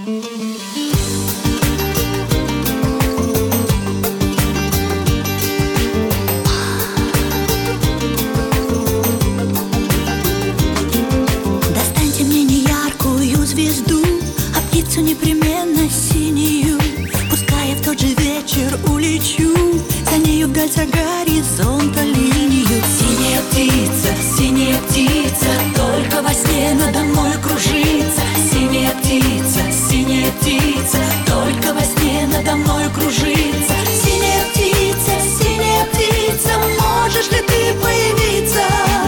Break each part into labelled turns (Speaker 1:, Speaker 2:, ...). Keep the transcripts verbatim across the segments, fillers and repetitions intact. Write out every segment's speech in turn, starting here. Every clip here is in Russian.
Speaker 1: Достаньте мне неяркую звезду, а птицу непременно синюю. Пускай я в тот же вечер улечу, за нею вдаль за горизонта линию. Синяя птица, синяя птица, только во сне надо мной кружится. Синяя птица, синяя птица, только во сне надо мной кружится. Синяя птица, синяя птица, можешь ли ты появиться?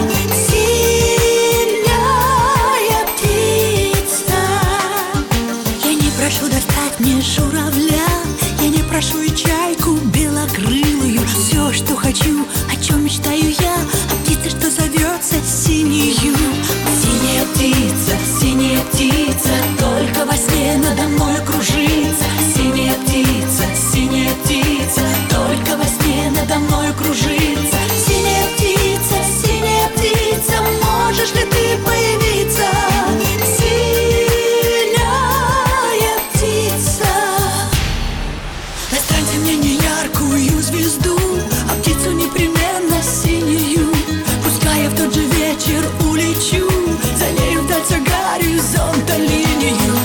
Speaker 1: Синяя птица, я не прошу достать мне журавля, я не прошу и чайку белокрылую. Все, что хочу, о чем мечтаю я, о птице, что зовется синею. Синяя птица, синяя птица, только во сне надо мной кружится. Синяя птица, синяя птица, только во сне надо мной кружится. Синяя птица, синяя птица, можешь ли ты появиться? Синяя птица, достаньте мне неяркую звезду, а птицу непременно синюю. Пускай я в тот же вечер улечу, за нею вдаль за горизонта линию.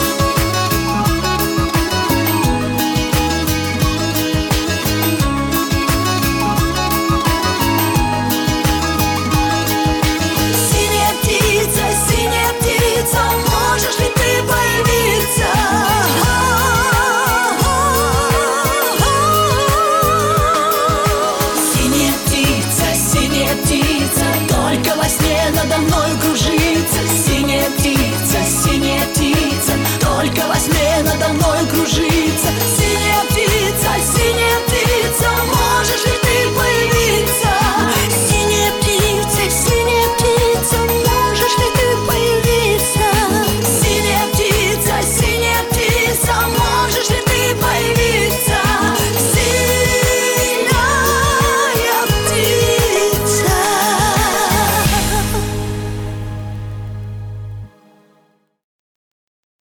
Speaker 1: Синяя птица, синяя птица, можешь ли ты появиться? Синяя птица, синяя птица, только во сне надо мной кружится. Синяя птица, синяя птица, только во сне надо мной кружится.